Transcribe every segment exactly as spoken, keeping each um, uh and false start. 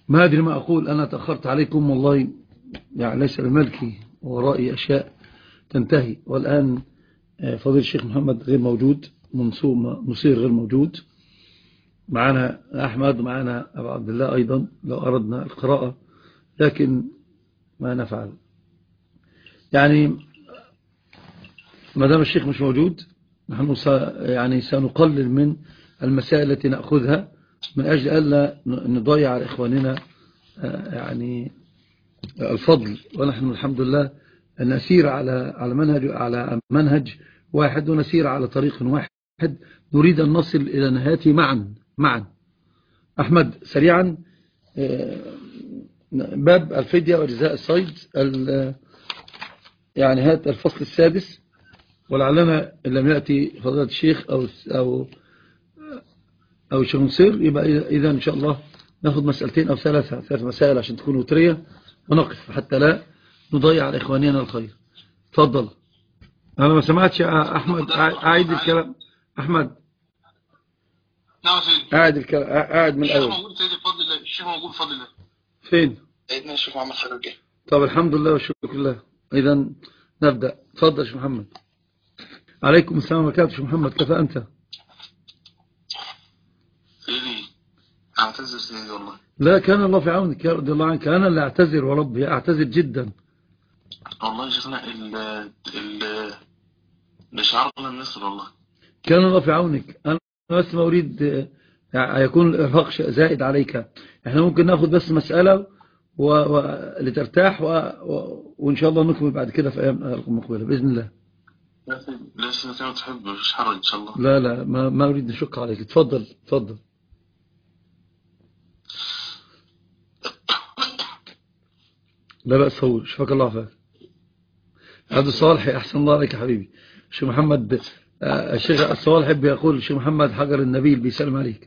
ما أدري ما أقول، أنا تأخرت عليكم والله، يعني ليس بملكي، ورائي أشياء تنتهي. والآن فضيل الشيخ محمد غير موجود، مصير غير موجود، معنا أحمد ومعنا أبو عبد الله أيضا لو أردنا القراءة، لكن ما نفعل. يعني ما دام الشيخ مش موجود نحن يعني سنقلل من المسائل التي نأخذها من أجل ألا نضيع على إخواننا يعني الفضل. ونحن الحمد لله نسير على على منهج على منهج واحد، ونسير على طريق واحد، نريد أن نصل إلى نهايته معا معا. أحمد سريعا، باب الفدية وجزاء الصيد، يعني هذا الفصل السادس، ولعلنا إن لم يأتي فضيلة الشيخ أو أو أو الشيخ نصير، يبقى إذا إن شاء الله ناخذ مسألتين أو ثلاثة ثلاث مسائل عشان تكون وترية ونقف حتى لا نضيع على إخواننا الخير. تفضل. أنا ما سمعتش يا أحمد، أعيد الكلام. أحمد نعم سيدي، أعيد الكلام، أعيد من الأول. الشيخ موجود سيدي بفضل الله، الشيخ موجود بفضل الله. فين؟ سيدنا الشيخ محمد خلوجي. طب الحمد لله والشكر لله. إذا نبدأ. تفضل شيخ محمد. عليكم السلام ورحمة الله. شيخ محمد كيف أنت؟ سيدي أعتذر سيدي والله. لا، كان الله في عونك يا رضي الله عنك. أنا اللي أعتذر وربي، أعتذر جدا والله يا شيخنا ال ال الإشعار لم يصل والله. كان الله في عونك. أنا بس ما أريد يعني يكون الإرهاق زائد عليك. إحنا ممكن نأخذ بس مسألة ولترتاح و... و... وإن شاء الله نكمل بعد كده في أيام المقبلة بإذن الله. لا سيدي، لا سيدي ما تحب، مفيش حرج إن شاء الله. لا لا ما, ما أريد نشق عليك. تفضل تفضل. لا بأس، هو شفاك الله عافاك. عبد الصالح أحسن الله عليك يا حبيبي. الشيخ محمد الشيخ الصالح بيقول الشيخ محمد حجر النبيل بيسلم عليك.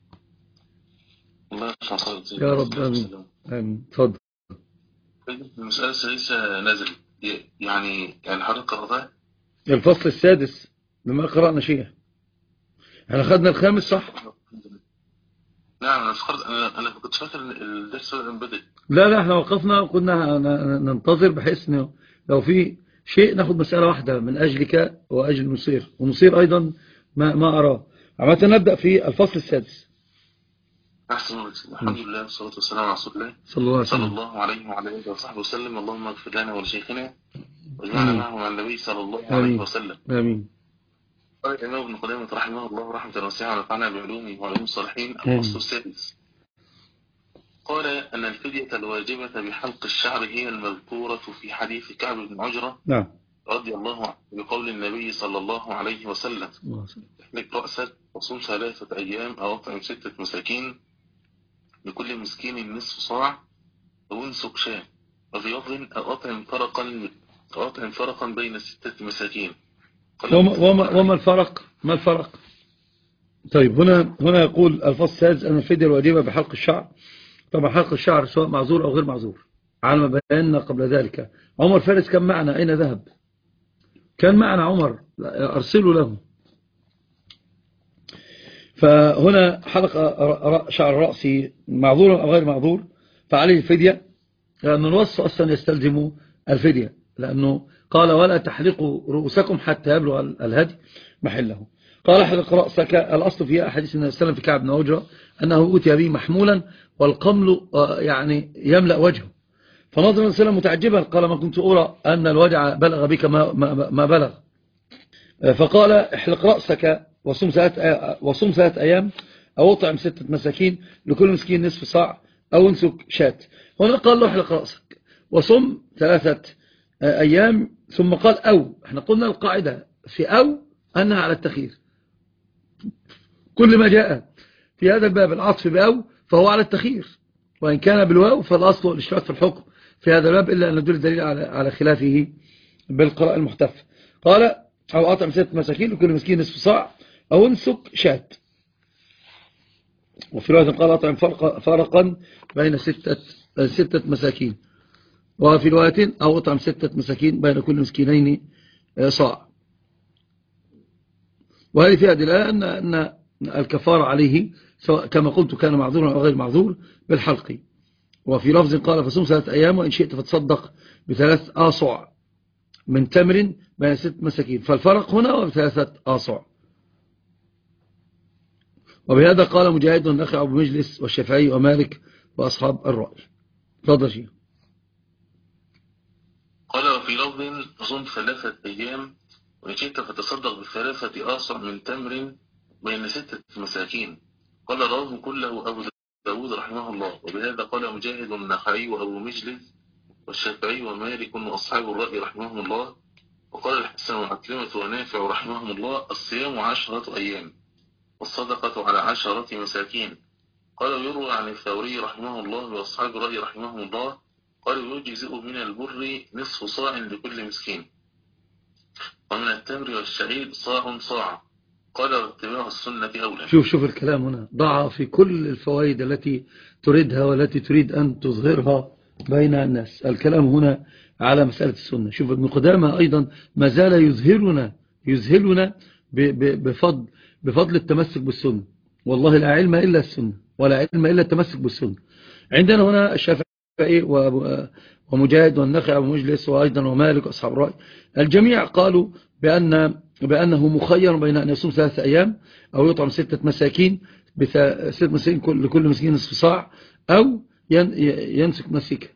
الله يا رب آمين آمين. تفضل. المسألة السادسة نزل يعني يعني حضرتك قرأتها؟ الفصل السادس بما قرأنا شيء. احنا خدنا الخامس صح؟ نعم انا فكرت، انا انا كنت فاكر ان الدرس بدأ. لا لا احنا وقفنا وكنا ننتظر بحيث انه لو في شيء ناخد مسألة واحدة من اجلك واجل نصير ونصير ايضا ما ما اراه. عامة نبدأ في الفصل السادس. احسن الله. الحمد لله والصلاة والسلام على رسول الله صلى الله عليه وسلم. صلى الله عليه وعلى اله وصحبه وسلم. اللهم اغفر لنا ولشيخنا واجمعنا معه مع النبي صلى الله عليه وسلم. امين. قال الإمام ابن قدامة رحمه الله رحمة واسعة ونفعنا بعلومه وعلوم الصالحين. الفصل السادس قال أن الفدية الواجبة بحلق الشعر هي المذكورة في حديث كعب بن عجرة نعم رضي الله عنه بقول النبي صلى الله عليه وسلم: احلق رأسك وصم ثلاثة أيام أو أطعم ستة مساكين لكل مسكين نصف صاع أو انسك شاة، وفي لفظ أو أطعم فرقا أو أطعم فرقا بين ستة مساكين. وما, وما, وما الفرق؟ ما الفرق؟ طيب هنا هنا يقول الفصل السادس أن الفدية الواجبة بحلق الشعر. طبعا حلق الشعر سواء معذور أو غير معذور على ما بينا قبل ذلك. عمر فارس كان معنا، أين ذهب؟ كان معنا عمر، أرسلوا له. فهنا حلق شعر رأسي معذور أو غير معذور فعليه الفدية، لأن الوصف أصلا يستلزم الفدية، لأنه قال ولا تحلقوا رؤوسكم حتى يبلغ الهدي محله. قال احلق رأسك. الأصل في حديث النبي صلى الله عليه وسلم في كعب بن عجرة أنه أوتي به محمولا والقمل يعني يملأ وجهه، فنظر النبي صلى الله عليه وسلم متعجبا قال ما كنت أرى أن الوجع بلغ بك ما, ما, ما بلغ. فقال احلق رأسك وصوم ثلاث وصوم ثلاث أيام أو اطعم ستة مساكين لكل مسكين نصف صاع أو انسك شاة. هنا قال له احلق رأسك وصم ثلاثة أيام، ثم قال أو. احنا قلنا القاعدة في أو أنها على التخيير. كل ما جاء في هذا الباب العطف بأو فهو على التخيير، وإن كان بالواو فالأصل الاشتراك في الحكم في هذا الباب، إلا أن ندل الدليل على على خلافه بالقراءة المحتفة. قال أو أطعم ستة مساكين لكل مسكين نصف صاع أو انسك شاة. وفي رواية قال أطعم فرق فرقا بين ستة ستة مساكين، وفي رواية أو أطعم ستة مساكين بين كل مسكينين صاع. وهذه فيها دلالة أن أن الكفارة عليه سواء كما قلت كان معذورا أو غير معذور بالحلق. وفي لفظ قال فصوم ثلاثة أيام وإن شئت فتصدق بثلاث آصع من تمر بين ست مساكين. فالفرق هنا وبثلاثة آصع. وبهذا قال مجاهد والنخعي أبو مجلس والشافعي ومالك وأصحاب الرأي. تفضل شيخ. قال وفي لفظ فصوم ثلاثة أيام وإن شئت فتصدق بثلاثة آصع من تمر بين ستة مساكين. قال رواه كله أبو داود رحمه الله. وبهذا قال مجاهد والنخعي وأبو مجلس والشافعي ومالك وأصحاب الرأي رحمهم الله. وقال الحسن وعكرمة ونافع رحمهم الله الصيام عشرة أيام والصدقة على عشرة مساكين. قال يروى عن الثوري رحمه الله وأصحاب الرأي رحمهم الله قال يجزئ من البر نصف صاع لكل مسكين ومن التمر والشعير صاع صاع. قال واتباع السنة أولى. شوف شوف الكلام هنا ضع في كل الفوائد التي تريدها والتي تريد أن تظهرها بين الناس. الكلام هنا على مسألة السنة. شوف ابن قدامة أيضا ما زال يظهرنا يذهلنا بفضل بفضل التمسك بالسنة. والله لا علم إلا السنة ولا علم إلا التمسك بالسنة. عندنا هنا الشافعي ومجاهد والنخعي ومجلس وأيضا ومالك وأصحاب الرأي الجميع قالوا بأن بأنه مخير بين أن يصوم ثلاثة أيام أو يطعم ستة مساكين ستة مساكين لكل مسكين نصف صاع أو ينسك مسيكا.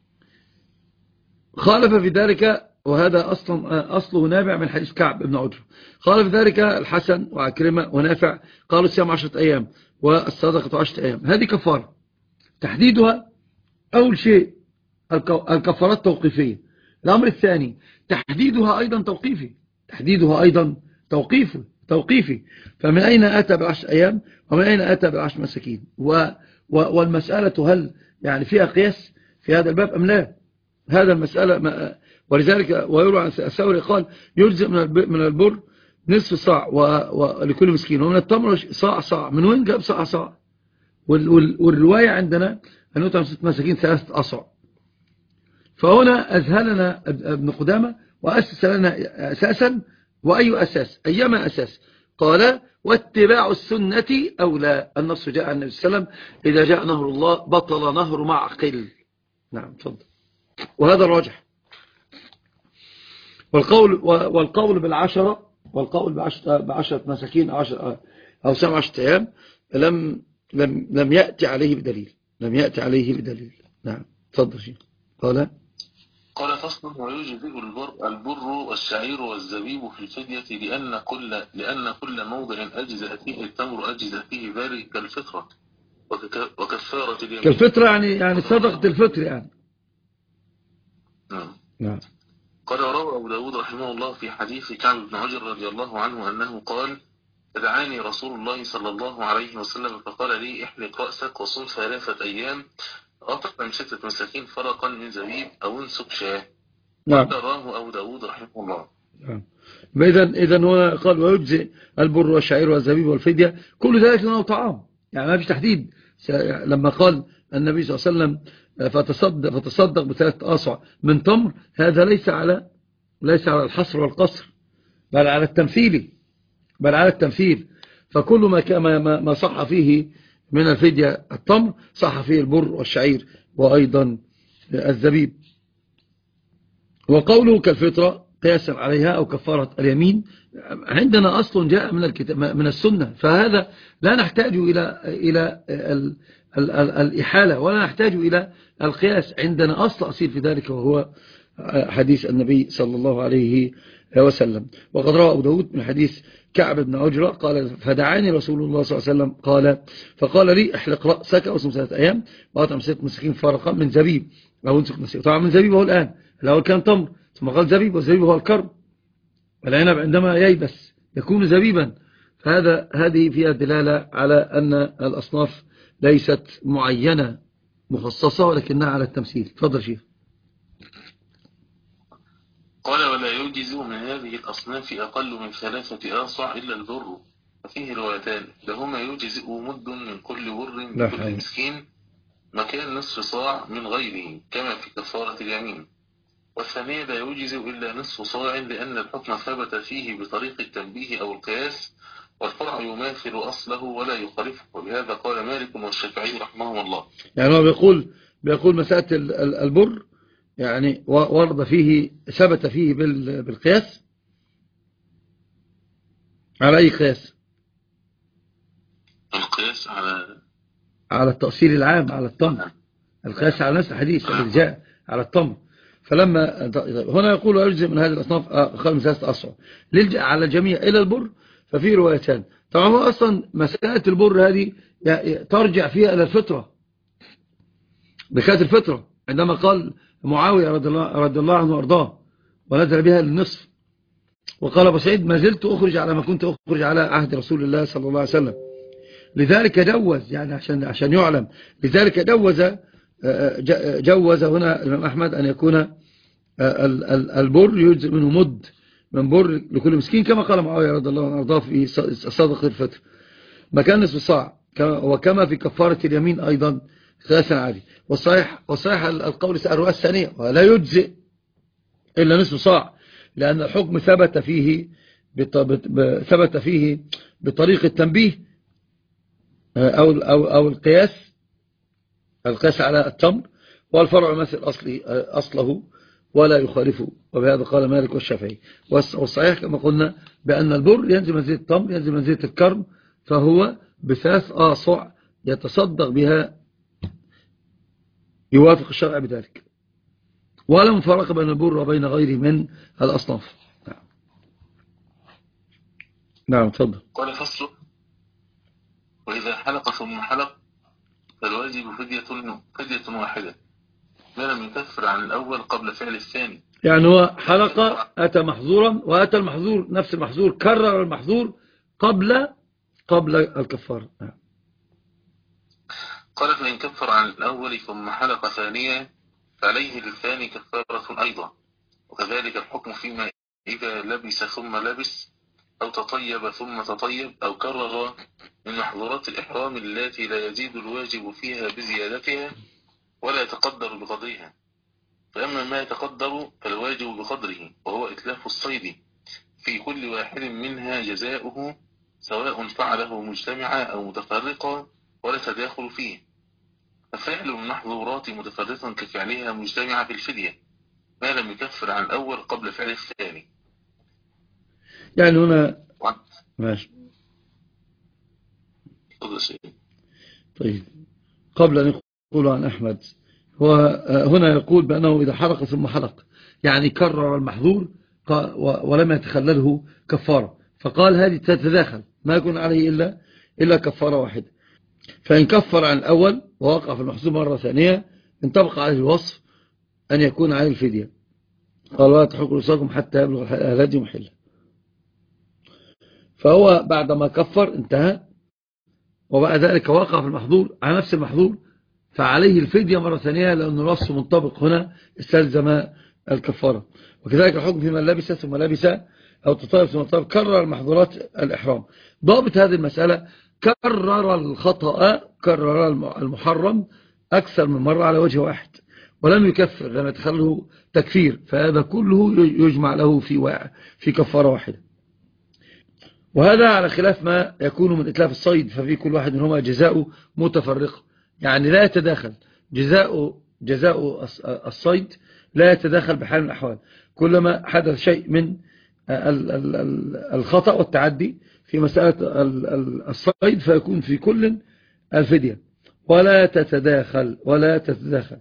خالف في ذلك وهذا أصلا أصله نابع من حديث كعب بن عجرة. خالف في ذلك الحسن وعكرمة ونافع قالوا الصيام عشرة أيام والصدقة عشرة أيام. هذه كفارة تحديدها أول شيء الكفارات توقيفية. الأمر الثاني تحديدها أيضا توقيفي تحديدها أيضا توقيفي توقيفي فمن أين أتى بالعشر أيام ومن أين أتى بالعشر مساكين و والمسألة هل يعني فيها قياس في هذا الباب أم لا؟ هذا المسألة. ولذلك ويروى عن الثوري قال يجزئ من البر نصف صاع ولكل مسكين ومن التمر صاع صاع. من وين جاب صاع صاع؟ والرواية عندنا أن يطعم ست مساكين ثلاثة أصاع. فهنا أذهلنا ابن قدامة وأسس لنا أساسا. وأي أساس؟ أيما أساس؟ قال واتباع السنة أولى. النص جاء عن النبي صلى الله عليه وسلم إذا جاء نهر الله بطل نهر معقل. نعم تفضل. وهذا الراجح. والقول والقول بالعشرة والقول بعشرة, بعشرة مساكين أو عشرة أو سبع عشرة أيام لم لم لم يأتي عليه بدليل لم يأتي عليه بدليل. نعم تفضل شيخ. قال قال فصل ويجزئ البر البر والشعير والزبيب في الفدية لأن كل لأن كل موضع أجزأ فيه التمر أجزأ فيه ذلك كالفطرة وكفارة اليمين. كالفطرة يعني يعني صدقة الفطر يعني. نعم. نعم. قال روى أبو داود رحمه الله في حديث كعب بن عجر رضي الله عنه أنه قال دعاني رسول الله صلى الله عليه وسلم فقال لي احلق رأسك وصم ثلاثة أيام أطعم ستة مساكين فرقا من زبيب أو انسك شاه. نعم. رواه أبو داود رحمه الله. نعم. إذا إذا هو قال ويجزئ البر والشعير والزبيب والفدية كل ذلك لأنه طعام يعني ما فيش تحديد. لما قال النبي صلى الله عليه وسلم فتصدق, فتصدق بثلاث آصع من تمر هذا ليس على ليس على الحصر والقصر بل على التمثيل بل على التمثيل. فكل ما ما ما صح فيه من الفدية التمر صح فيه البر والشعير وأيضا الزبيب. وقوله كالفطرة قياسا عليها أو كفارة اليمين عندنا أصل جاء من الكتاب من السنة. فهذا لا نحتاج إلى إلى ال ال ال الإحالة ولا نحتاج إلى القياس. عندنا أصل أصيل في ذلك وهو حديث النبي صلى الله عليه وسلم. وقد روى أبو داود من حديث كعب بن عجرة قال فدعاني رسول الله صلى الله عليه وسلم قال فقال لي احلق رأسك وصم ثلاثة أيام وأطعم ست مساكين فرقا من زبيب أو انسك مسيح. طبعا من زبيب هو الآن الأول كان تمر ثم قال زبيب والزبيب هو الكرم والعنب عندما ييبس يكون زبيبا. فهذا هذه فيها دلالة على أن الأصناف ليست معينة مخصصة ولكنها على التمثيل. تفضل شيخ. قال ولا يجزئ من هذه الأصناف أقل من ثلاثة آصع إلا البر. ففيه روايتان لهما يجزئ مد من كل بر من كل مسكين مكان نصف صاع من غيره كما في كفارة اليمين. والثانية لا يجزئ إلا نصف صاع لأن الحكم ثبت فيه بطريق التنبيه أو القياس والفرع يماثل أصله ولا يخالفه. وبهذا قال مالك والشافعي رحمهم الله. يعني هو بيقول بيقول مسألة البر يعني ورد فيه ثبت فيه بالقياس. على أي قياس؟ القياس على على التأصيل العام على التمر. القياس على نفس الحديث الذي جاء على التمر. فلما هنا يقول يجزئ من هذه الأصناف أقل من ثلاثة أصع للجأ على الجميع إلى البر، ففي روايتان. طبعا هو أصلا مسألة البر هذه ترجع فيها إلى الفطرة، بكات الفطرة، عندما قال معاوية رضي الله, رضي الله عنه وارضاه ونزل بها للنصف، وقال أبو سعيد ما زلت أخرج على ما كنت أخرج على عهد رسول الله صلى الله عليه وسلم. لذلك جوز يعني عشان عشان يعلم، لذلك جوز جوز هنا الإمام أحمد أن يكون البر يجزئ منه مد من بر لكل مسكين، كما قال معاوية رضي الله عنه وارضاه في صدقة الفطر مكان نصف الصاع، وكما في كفارة اليمين أيضا قياسا عادي. والصحيح والصحيح القول الرواية الثانية ولا يجزئ إلا نصف صاع، لأن الحكم ثبت فيه ثبت فيه بطريق التنبيه أو أو أو القياس القياس على التمر، والفرع مثل أصله أصله ولا يخالفه، وبهذا قال مالك والشافعي. والصحيح كما قلنا بأن البر ينزل منزلة التمر ينزل منزلة الكرم، فهو بثلاث آصع يتصدق بها يوافق الشرع بذلك، ولا مفارق بين البر وبين غيره من الأصناف. نعم نعم تفضل. قال فصل: وإذا حلق ثم حلق فالواجب فدية فدية واحدة ما لم يكفر عن الأول قبل فعل الثاني. يعني هو حلق أتى محظورا وأتى المحظور نفس المحظور كرر المحظور قبل قبل الكفارة. قال فإن كفر عن الأول ثم حلق ثانيا فعليه للثاني كفارة أيضا، وكذلك الحكم فيما إذا لبس ثم لبس أو تطيب ثم تطيب أو كرر من محظورات الإحرام التي لا يزيد الواجب فيها بزيادتها ولا يتقدر بقدرها. فأما ما يتقدر فالواجب بقدره، وهو إتلاف الصيد في كل واحد منها جزاؤه سواء فعله مجتمعا أو متفرقا ولا تداخل فيه. ففعل المحظورات متفرقا كفعلها مجتمعا في الفدية ما لم يكفر عن الأول قبل فعل الثاني. يعني هنا ماشي. طيب قبل أن يقول عن أحمد، هو هنا يقول بأنه إذا حلق ثم حلق يعني كرر المحظور ولم يتخلله كفارة، فقال هذه تتداخل ما يكون عليه إلا إلا كفارة واحدة. فإن كفر عن الأول ووقع في المحظور مرة ثانية انطبق عليه الوصف أن يكون عليه الفدية. قال ولا تحرقوا رؤوسكم حتى يبلغ الهدي محله. فهو بعدما كفر انتهى وبعد ذلك وقع في المحظور على نفس المحظور فعليه الفدية مرة ثانية، لأن الوصف منطبق هنا استلزم الكفارة. وكذلك الحكم في من لبس ثم لبس أو تطيب ثم تطيب كرر المحظورات الإحرام. ضابط هذه المسألة كرر الخطأ كرر المحرم أكثر من مرة على وجه واحد ولم يكفر لم يتخله تكفير، فهذا كله يجمع له في في كفارة واحدة. وهذا على خلاف ما يكون من إتلاف الصيد، ففي كل واحد منهما جزاء متفرقة، يعني لا يتداخل جزاء جزاء الصيد لا يتداخل بحال من الأحوال. كلما حدث شيء من الخطأ والتعدي في مسألة الصيد فيكون في كل الفدية ولا تتداخل ولا تتداخل.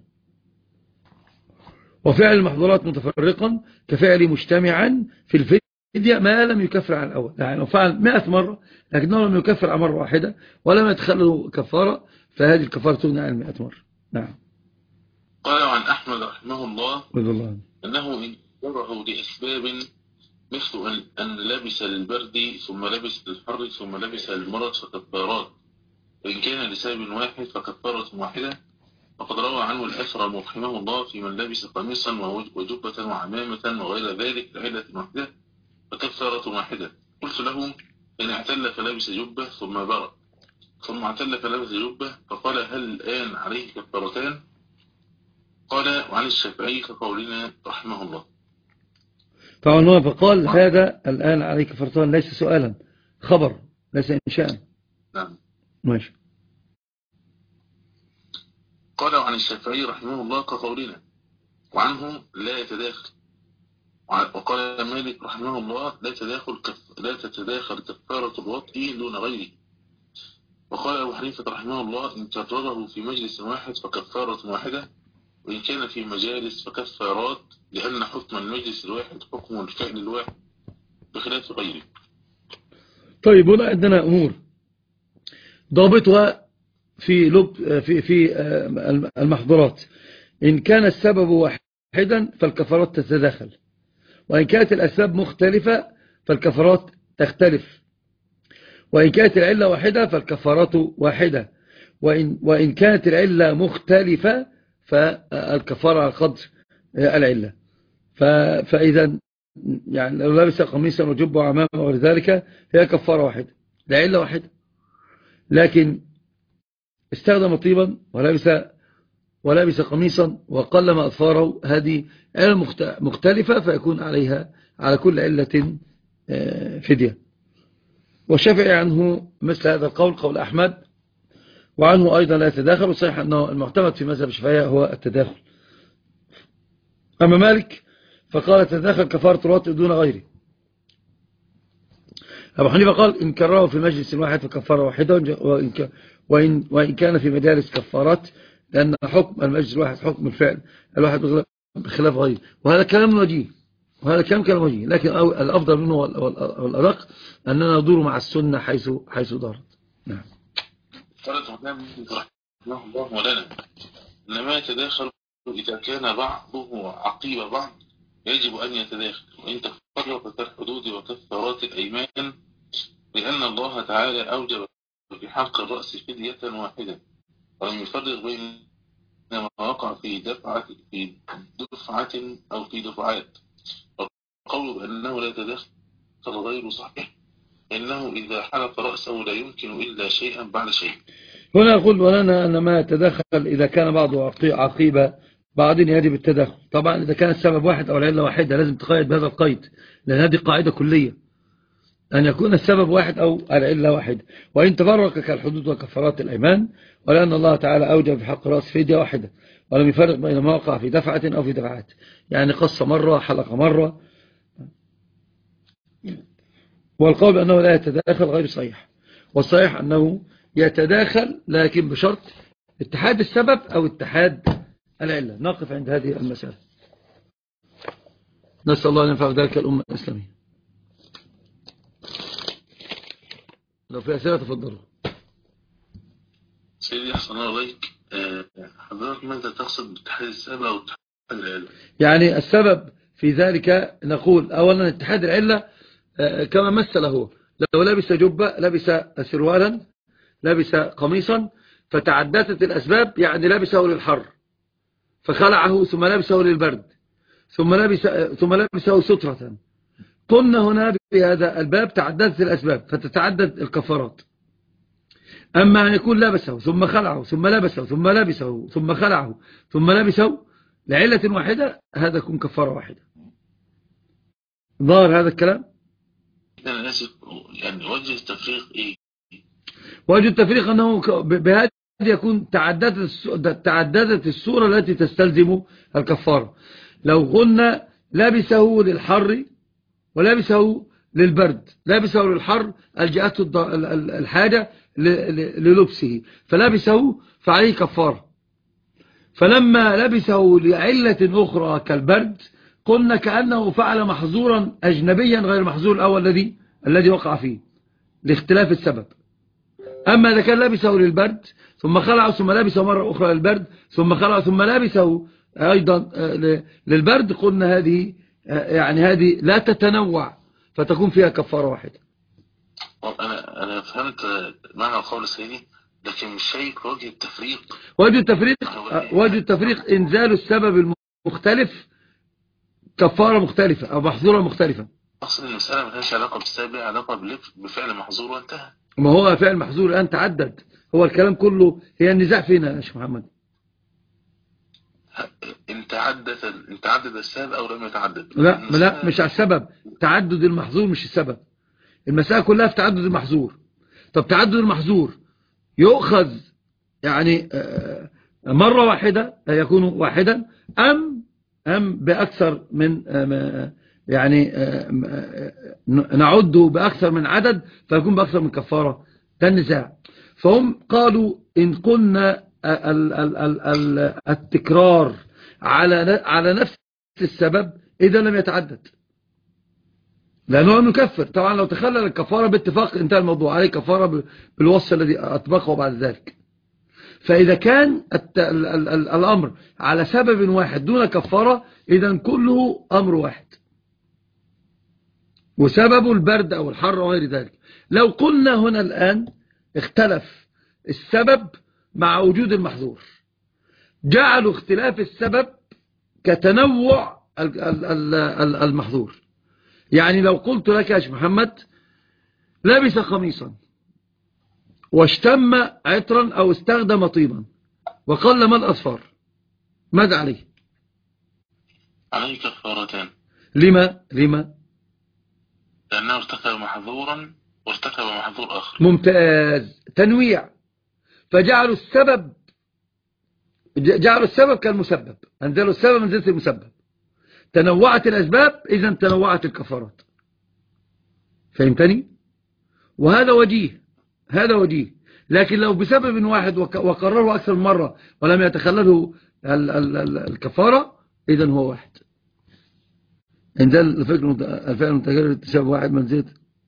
وفعل المحظورات متفرقا كفعل مجتمعا في الفدية ما لم يكفر عن الأول، يعني لو فعل مئة مرة لكنه لم يكفر عن مرة واحدة ولم يتخلله كفارة فهذه الكفارة تغني عن مئة مرة. نعم. قال عن أحمد رحمه الله الله أنه إن كره لأسباب مثل أن لبس للبرد ثم لبس للحر ثم لبس للمرض فكفارات، وإن كان لسبب واحد فكفارة واحدة. وقد روى عنه الأثر رحمه الله في من لبس قميصا وجبة وعمامة وغير ذلك لعلة واحدة فكفارة واحدة. قلت له إن اعتل فلبس جبة ثم برد ثم اعتل فلبس جبة، فقال هل الآن عليه كفارتان؟ قال وعن الشافعي كقولنا رحمه الله. طبعا هو فقال هذا الآن عليه كفارتان ليس سؤالا، خبر ليس إنشاء. نعم ماشي. قال عن الشافعي رحمه الله كقولنا، وعنه لا يتداخل. وقال مالك رحمه الله لا تداخل كف لا تتداخل كفارة الوطء دون غيره. وقال أبو حنيفة رحمه الله إن كرره في مجلس واحد فكفارة واحدة، وإن كان في مجالس فكفارات، لأن حكم المجلس الواحد حكم الفعل الواحد بخلاف غيره. طيب هنا عندنا أمور ضابطها في لب في في المحظورات. إن كان السبب واحدا فالكفارات تتداخل، وإن كانت الأسباب مختلفة فالكفارات تختلف، وإن كانت العلة واحدة فالكفارات واحدة، وإن, وإن كانت العلة مختلفة فالكفارة على قدر العلة. فإذا يعني لو لبس قميصا وجبه وعمامه وغير ذلك هي كفارة واحدة لعلة واحدة، لكن استخدم طيبا ولبس ولبس قميصا وقلم أظفاره، هذه علة مختلفة فيكون عليها على كل علة فدية. والشافعي عنه مثل هذا القول قول أحمد، وعنه أيضا لا يتداخل، وصحيح أنه المعتمد في مذهب الشافعية هو التداخل. أما مالك فقال تداخل كفارة الوطء دون غيره. أبو حنيفة قال إن كرره في مجلس واحد فكفارة واحدة، وإن, وإن, وإن كان في مجالس كفارات، لأن حكم المجلس الواحد حكم الفعل الواحد بخلاف غيره. وهذا كلام وجيه، وهذا كلام كلام وجيه، لكن الأفضل منه والأدق أننا ندور مع السنة حيث حيث دارت. نعم. قالت رحمه الله ولنا إنما يتداخل إذا كان بعضه عقيب بعض يجب أن يتداخل، وإن تفرق كالحدود وكفارات الأيمان، لأن الله تعالى أوجب في حق الرأس فدية واحدة، ولم يفرق بين ما وقع في دفعة في دفعة أو في دفعات. وقوله بأنه لا يتداخل غير صحيح، إنه إذا حلق رأسه لا يمكن إلا شيئا بعد شيء. هنا أقول ولنا أن ما يتداخل إذا كان بعضه عقيبة بعضين يجب التداخل. طبعا إذا كان السبب واحد أو العلة واحدة لازم تقيد بهذا القيد، لأن هذه قاعدة كلية أن يكون السبب واحد أو العلة واحدة. وإن تفرق كالحدود وكفارات الأيمان، ولأن الله تعالى أوجب في حق رأس فدية واحدة، ولم يفرق بين ما وقع في دفعة أو في دفعات، يعني قص مرة حلق مرة. والقول بأنه لا يتداخل غير صحيح، والصحيح أنه يتداخل لكن بشرط اتحاد السبب أو اتحاد العلة. نقف عند هذه المسألة، نسأل الله أن ينفع ذلك الأمة الإسلامية. لو في أسئلة تفضلوا. سيدي أحسن الله عليك، حضرتك ماذا تقصد باتحاد السبب أو اتحاد العلة؟ يعني السبب في ذلك نقول أولا اتحاد العلة كما مثل هو، لو لبس جبة، لبس سروالا، لبس قميصا، فتعددت الأسباب، يعني لبسه للحر فخلعه، ثم لبسه للبرد، ثم لبس ثم لبسه سترة. قلنا هنا بهذا الباب تعددت الأسباب فتتعدد الكفارات. أما أن يكون لبسه ثم خلعه ثم لبسه ثم لبسه ثم خلعه ثم لبسه لعلة واحدة، هذا يكون كفارة واحدة. ظاهر هذا الكلام؟ أنا آسف، يعني وجه التفريق إيه؟ وجه التفريق أنه بهذا يكون تعددت تعددت الصورة التي تستلزم الكفارة. لو قلنا لبسه للحر ولبسه للبرد، لبسه للحر الجأته الحاجة للبسه فلبسه فعليه كفارة. فلما لبسه لعلة أخرى كالبرد قلنا كأنه فعل محظورا أجنبيا غير المحظور الأول الذي الذي وقع فيه لاختلاف السبب. أما إذا كان لبسه للبرد ثم خلعه ثم لبسه مرة أخرى للبرد ثم خلعه ثم لبسه أيضا للبرد، قلنا هذه يعني هذه لا تتنوع فتكون فيها كفارة واحدة. أنا أنا فهمت معنى قول سيدي، لكن مش شايف وجه التفريق. وجه التفريق وجه التفريق إنزال السبب المختلف كفارة مختلفة أو محظورة مختلفة. أصل المسألة ما لهاش علاقة بالسبب، علاقة بفعل محظور وانتهى. ما هو فعل محظور الآن تعدد، هو الكلام كله هي النزاع فينا يا شيخ محمد. إن تعدد إن تعدد السبب أو لم يتعدد. لا لا مش على السبب، تعدد المحظور مش السبب. المسألة كلها في تعدد المحظور. طب تعدد المحظور يؤخذ يعني مرة واحدة يكون واحدا أم أم بأكثر من يعني نعده بأكثر من عدد فيكون بأكثر من كفارة. ده النزاع. فهم قالوا إن قلنا التكرار على على نفس السبب إذا لم يتعدد، لأنه لم يكفر. طبعا لو تخلل الكفارة باتفاق انتهى الموضوع، عليه كفارة بالوصف الذي أطبقه بعد ذلك. فإذا كان الأمر على سبب واحد دون كفارة إذا كله أمر واحد، وسببه البرد أو الحر وغير ذلك. لو قلنا هنا الآن اختلف السبب مع وجود المحظور، جعلوا اختلاف السبب كتنوع المحظور. يعني لو قلت لك يا شيخ محمد لبس قميصا واشتم عطرا أو استخدم طيبا وقال ما الأصفار، ماذا عليه؟ عليه كفارتان. لما؟ لما؟ لأنه ارتكب محظورا وارتكب محظور آخر. ممتاز، تنويع. فجعلوا السبب جعلوا السبب كالمسبب، أنزلوا السبب منزلة المسبب. تنوعت الأسباب إذا تنوعت الكفارات. فهمتني؟ وهذا وجيه، هذا وجيه. لكن لو بسبب واحد وقرره أكثر من مرة ولم يتخلله الكفارة إذا هو واحد. انزل الفعل المتكرر تشابه واحد منزلة.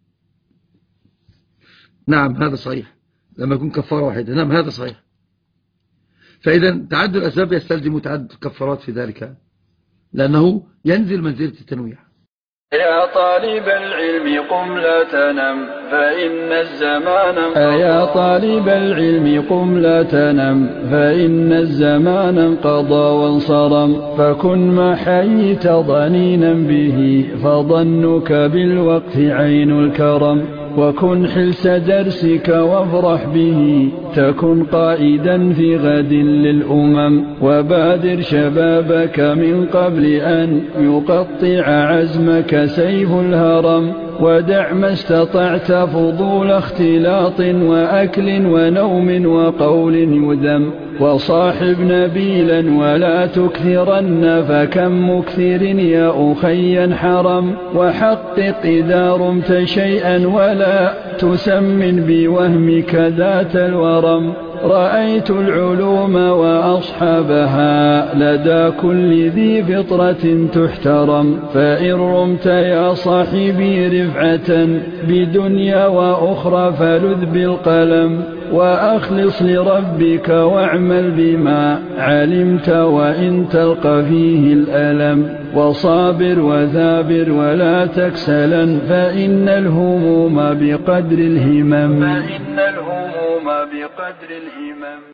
نعم هذا صحيح، لما يكون كفارة واحدة. نعم هذا صحيح. فإذا تعدد الأسباب يستلزم تعدد الكفارات في ذلك، لأنه ينزل منزلة التنويع. يا طالب العلم قم لا تنم فإن الزمان انقضى. يا طالب العلم قم لا تنم فإن الزمان انقضى وانصرم. فكن ما حييت ضنينا به فظنك بالوقت عين الكرم. وكن حلس درسك وافرح به تكن قائدا في غد للأمم. وبادر شبابك من قبل أن يقطع عزمك سيف الهرم. ودع ما استطعت فضول اختلاط وأكل ونوم وقول يذم. وصاحب نبيلا ولا تكثرن فكم مكثر يا أخي حرم. وحقق إذا رمت شيئا ولا تسمن بوهمك ذات الورم. رأيت العلوم وأصحابها لدى كل ذي فطرة تحترم. فإن رمت يا صاحبي رفعة بدنيا وأخرى فلذ بالقلم. وأخلص لربك واعمل بما علمت وإن تلقى فيه الألم. وصابر وثابر ولا تكسلا فإن الهموم بقدر الهمم. فإن الهموم بقدر الهمم.